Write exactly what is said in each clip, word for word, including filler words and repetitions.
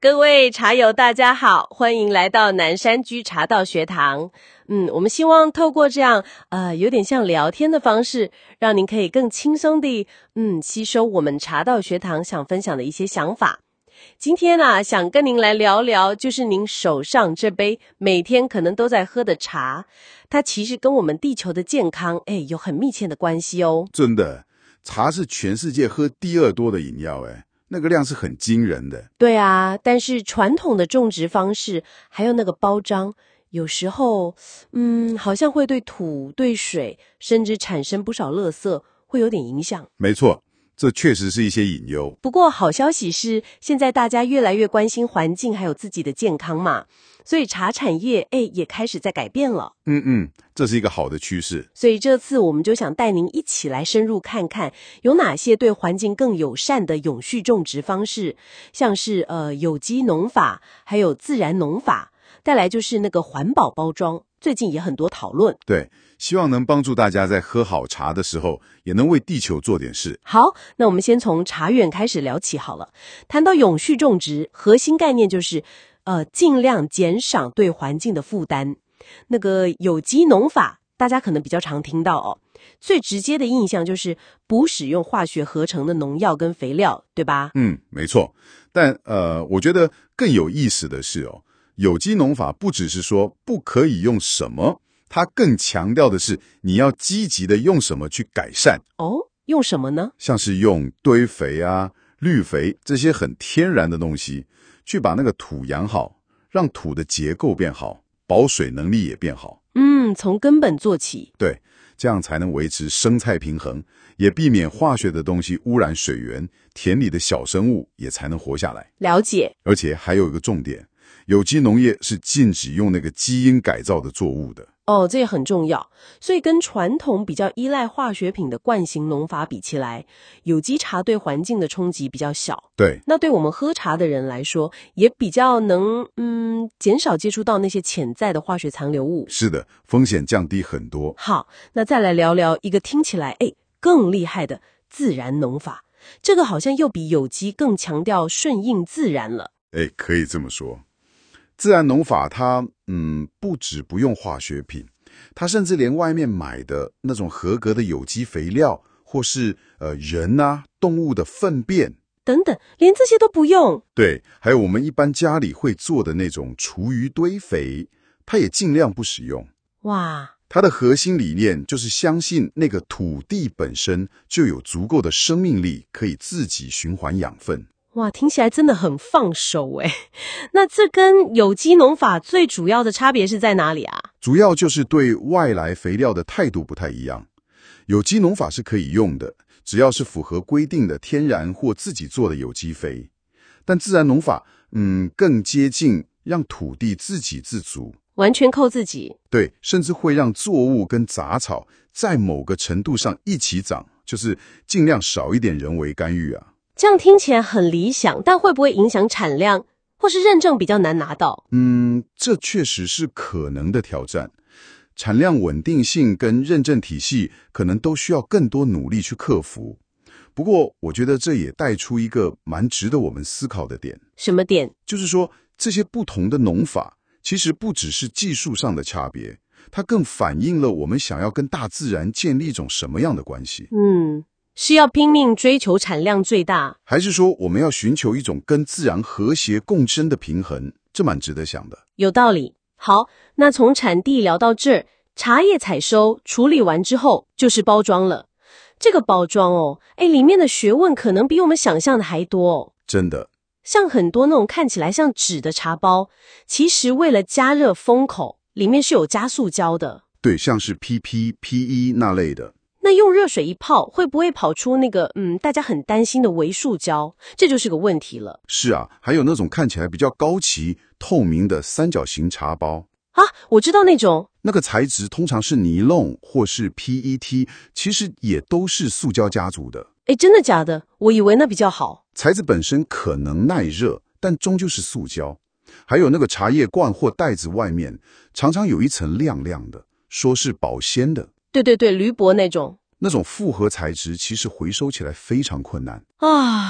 各位茶友大家好，欢迎来到南山居茶道学堂。嗯，我们希望透过这样呃有点像聊天的方式，让您可以更轻松地嗯吸收我们茶道学堂想分享的一些想法。今天啊，想跟您来聊聊，就是您手上这杯每天可能都在喝的茶，它其实跟我们地球的健康哎有很密切的关系哦。 真的，茶是全世界喝第二多的饮料哎。那个量是很惊人的。 对啊，但是传统的种植方式还有那个包装，有时候嗯，好像会对土、对水甚至产生不少垃圾，会有点影响。 没错，这确实是一些隐忧。 不过好消息是，现在大家越来越关心环境还有自己的健康嘛，所以茶产业哎也开始在改变了。 嗯嗯，这是一个好的趋势。 所以这次我们就想带您一起来深入看看，有哪些对环境更友善的永续种植方式，像是呃有机农法，还有自然农法。再来就是那个环保包装，最近也很多讨论。 对，希望能帮助大家在喝好茶的时候，也能为地球做点事。 好，那我们先从茶园开始聊起好了。谈到永续种植，核心概念就是呃尽量减少对环境的负担。那个有机农法大家可能比较常听到哦，最直接的印象就是不使用化学合成的农药跟肥料，对吧？ 嗯，没错。但呃，我觉得更有意思的是哦，有机农法不只是说不可以用什么，它更强调的是你要积极的用什么去改善。 哦，用什么呢？ 像是用堆肥啊、绿肥这些很天然的东西，去把那个土养好，让土的结构变好，保水能力也变好。 嗯，从根本做起。 对，这样才能维持生态平衡，也避免化学的东西污染水源，田里的小生物也才能活下来。 了解。 而且还有一个重点，有机农业是禁止用那个基因改造的作物的。 哦，这也很重要。所以跟传统比较依赖化学品的惯行农法比起来，有机茶对环境的冲击比较小。 对， 那对我们喝茶的人来说，也比较能嗯减少接触到那些潜在的化学残留物。 是的，风险降低很多。 好，那再来聊聊一个听起来哎更厉害的自然农法。这个好像又比有机更强调顺应自然了。 哎，可以这么说。自然农法它嗯不止不用化学品，它甚至连外面买的那种合格的有机肥料，或是呃人啊动物的粪便等等，连这些都不用。 对，还有我们一般家里会做的那种厨余堆肥，它也尽量不使用。 哇， 它的核心理念就是相信那个土地本身就有足够的生命力，可以自己循环养分。 哇，听起来真的很放手诶。那这跟有机农法最主要的差别是在哪里啊？ 主要就是对外来肥料的态度不太一样。有机农法是可以用的，只要是符合规定的天然或自己做的有机肥。但自然农法嗯更接近让土地自给自足， 完全靠自己。 对，甚至会让作物跟杂草在某个程度上一起长，就是尽量少一点人为干预啊。 这样听起来很理想，但会不会影响产量，或是认证比较难拿到？ 嗯，这确实是可能的挑战。产量稳定性跟认证体系可能都需要更多努力去克服。不过，我觉得这也带出一个蛮值得我们思考的点。 什么点？ 就是说，这些不同的农法其实不只是技术上的差别，它更反映了我们想要跟大自然建立一种什么样的关系。 嗯，是要拼命追求产量最大， 还是说我们要寻求一种跟自然和谐共生的平衡？这蛮值得想的。 有道理。好，那从产地聊到这儿，茶叶采收处理完之后就是包装了。这个包装哦，哎，里面的学问可能比我们想象的还多哦。 真的， 像很多那种看起来像纸的茶包，其实为了加热封口，里面是有加塑胶的。 对，像是 P P、P E 那类的。 那用热水一泡，会不会跑出那个嗯大家很担心的微塑胶？这就是个问题了。 是啊，还有那种看起来比较高级、透明的三角形茶包啊，我知道那种。 那个材质通常是尼龙或是 P E T， 其实也都是塑胶家族的。 诶，真的假的？我以为那比较好。 材质本身可能耐热，但终究是塑胶。还有那个茶叶罐或袋子外面常常有一层亮亮的，说是保鲜的。 对对对，铝箔那种。 那种复合材质其实回收起来非常困难啊。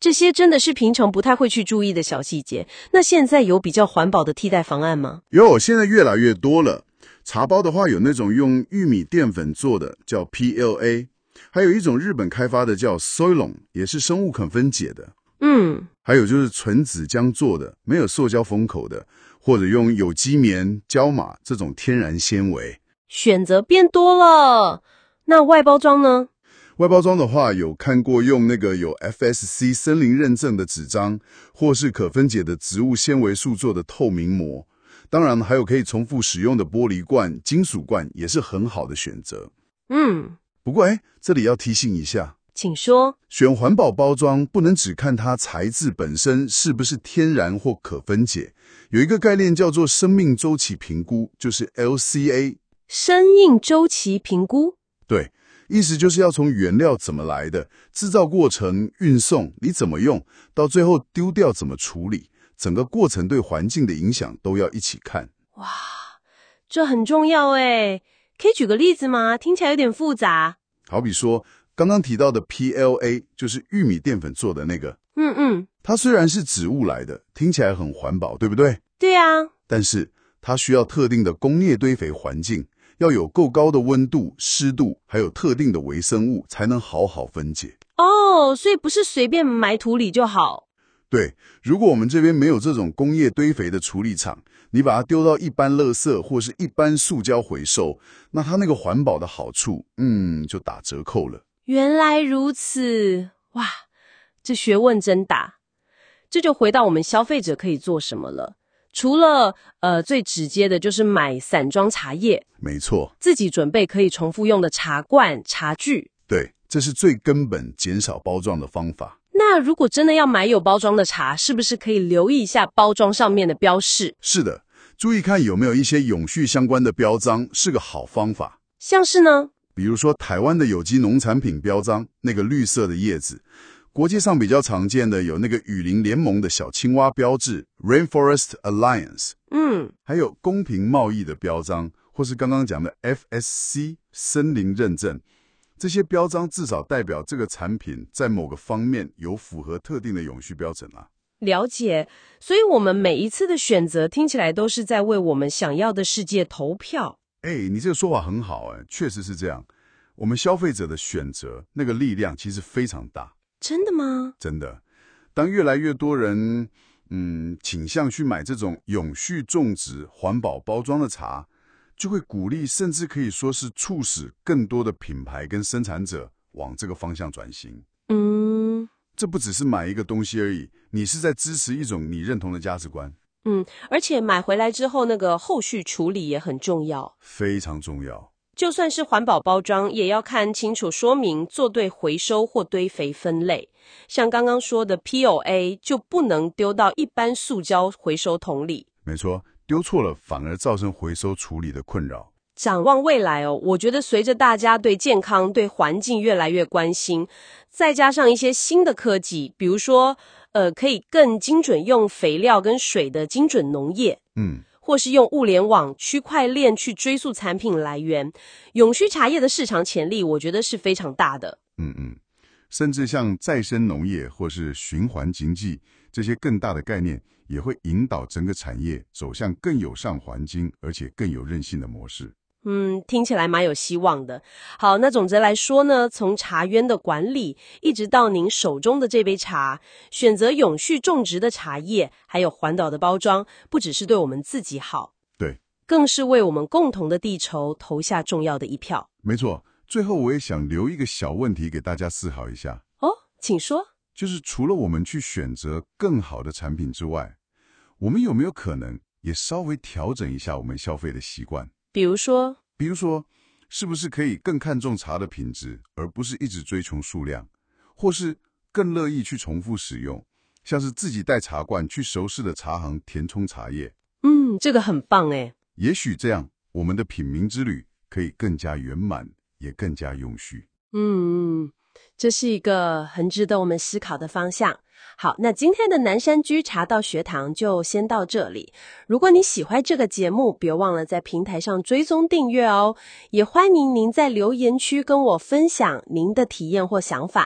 这些真的是平常不太会去注意的小细节。那现在有比较环保的替代方案吗？ 有，现在越来越多了。茶包的话，有那种用玉米淀粉做的，叫 P L A， 还有一种日本开发的叫 Soilon， 也是生物可分解的。 嗯， 还有就是纯纸浆做的，没有塑胶封口的，或者用有机棉、胶马这种天然纤维。 选择变多了。那外包装呢？ 外包装的话，有看过用那个有 F S C 森林认证的纸张，或是可分解的植物纤维素做的透明膜。当然，还有可以重复使用的玻璃罐、金属罐，也是很好的选择。 嗯， 不过，哎，这里要提醒一下， 请说。 选环保包装不能只看它材质本身是不是天然或可分解，有一个概念叫做生命周期评估，就是 L C A。 生命周期评估？ 对，意思就是要从原料怎么来的，制造过程、运送，你怎么用，到最后丢掉怎么处理，整个过程对环境的影响都要一起看。 哇，这很重要诶，可以举个例子吗？听起来有点复杂。 好比说，刚刚提到的 P L A， 就是玉米淀粉做的那个。 嗯嗯， 它虽然是植物来的，听起来很环保，对不对？ 对啊。 但是它需要特定的工业堆肥环境，要有够高的温度、湿度，还有特定的微生物，才能好好分解。 哦，所以不是随便埋土里就好。 对，如果我们这边没有这种工业堆肥的处理厂，你把它丢到一般垃圾或是一般塑胶回收，那它那个环保的好处，嗯，就打折扣了。 原来如此，哇，这学问真大。这就回到我们消费者可以做什么了。除了呃最直接的就是买散装茶叶， 没错， 自己准备可以重复用的茶罐、茶具。 对，这是最根本减少包装的方法。 那如果真的要买有包装的茶，是不是可以留意一下包装上面的标示？ 是的，注意看有没有一些永续相关的标章，是个好方法。 像是呢？ 比如说台湾的有机农产品标章，那个绿色的叶子。国际上比较常见的有那个雨林联盟的小青蛙标志 Rainforest Alliance， 嗯， 还有公平贸易的标章，或是刚刚讲的 F S C 森林认证。这些标章至少代表这个产品在某个方面有符合特定的永续标准啊。 了解，所以我们每一次的选择听起来都是在为我们想要的世界投票。 哎，你这个说法很好，哎，确实是这样。我们消费者的选择那个力量其实非常大。 真的吗？ 真的，当越来越多人嗯倾向去买这种永续种植、环保包装的茶，就会鼓励，甚至可以说是促使更多的品牌跟生产者往这个方向转型。 嗯， 这不只是买一个东西而已，你是在支持一种你认同的价值观。 嗯，而且买回来之后那个后续处理也很重要， 非常重要。 就算是环保包装，也要看清楚说明，做对回收或堆肥分类。像刚刚说的 P L A 就不能丢到一般塑胶回收桶里。 没错，丢错了反而造成回收处理的困扰。 展望未来哦，我觉得随着大家对健康、对环境越来越关心，再加上一些新的科技，比如说呃，可以更精准用肥料跟水的精准农业， 嗯。 或是用物联网、区块链去追溯产品来源，永续茶叶的市场潜力，我觉得是非常大的。 嗯嗯，甚至像再生农业或是循环经济这些更大的概念，也会引导整个产业走向更友善环境，而且更有韧性的模式。 嗯，听起来蛮有希望的。好，那总之来说呢，从茶园的管理，一直到您手中的这杯茶，选择永续种植的茶叶，还有环保的包装，不只是对我们自己好， 对， 更是为我们共同的地球投下重要的一票。 没错。最后我也想留一个小问题给大家思考一下。 哦，请说。 就是除了我们去选择更好的产品之外，我们有没有可能也稍微调整一下我们消费的习惯？ 比如说， 比如说，是不是可以更看重茶的品质，而不是一直追求数量，或是更乐意去重复使用，像是自己带茶罐去熟识的茶行填充茶叶。 嗯，这个很棒诶。 也许这样，我们的品茗之旅可以更加圆满，也更加永续。 嗯，这是一个很值得我们思考的方向。好，那今天的南山居茶道学堂就先到这里。如果你喜欢这个节目，别忘了在平台上追踪订阅哦。也欢迎您在留言区跟我分享您的体验或想法。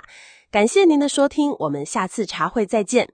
感谢您的收听，我们下次茶会再见。